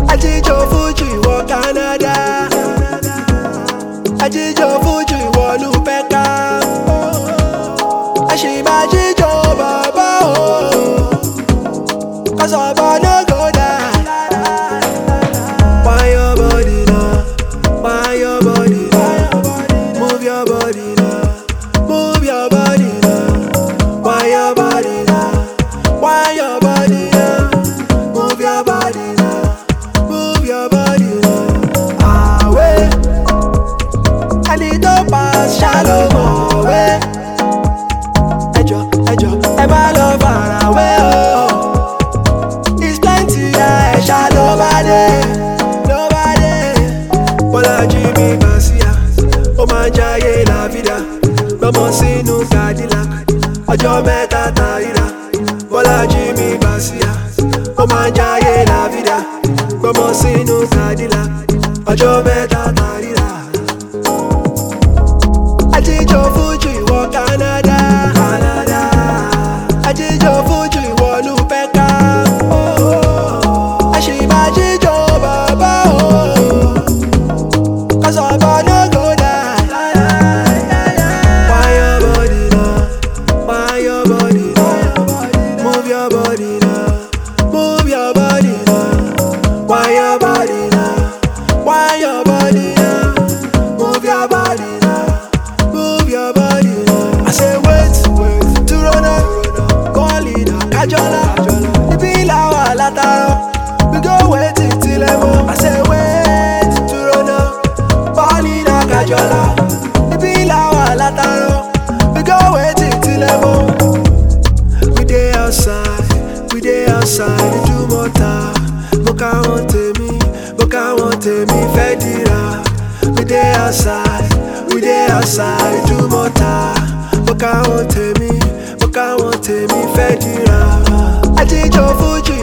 Ajíjọ Fuji wọ Canada. Ajíjọ Fuji wọ̀lú Pẹ́ká. A ṣì máa jíjọ bàbá o. Cause ọ̀bọ no go die. Why your body now? Why your body now? Move your body now. Move your body now. Why your body now? Why your body now? Move your body now. Move your body now. Ah, wait. I need to pass shallow way. Ejo, ẹ má lọ far away, oh. It's plenty, yeah, shallow body. Nobody. Bọ́lájí mi Bàsíà, ó máa ń jayé la vida. Lọ́mọ sínú Cadillac, ọjọ́ mẹ́ta tàríra. Bọ́lájí mi Bàsíà, ó máa ń jayé la vida. Lọ́mọ sínú Cadillac, ọjọ́ mẹ́ta tàríra. Ajíjọ Fuji wọ Canada. Ajíjọ Fuji wọ̀lú Pẹ́ká. A ṣì máa jíjọ bàbá o. Cause ọ̀bọ no go die. Why your body now? Why your body now? Move your body now. Move your body now. Why your body now? Why your body now? Move your body now. Move your body now. I say wait, to run up. Call it a Kajola. Ibi lawa lataro. We go wait till emo. I say wait, to run up. Call it a Kajola. Ibi lawa lataro. We go wait till emo. We dey outside, we do more time. Boka want me, Fedira. We dey outside, we do more time. Boka want me, Fedira. Ajíjọ Fuji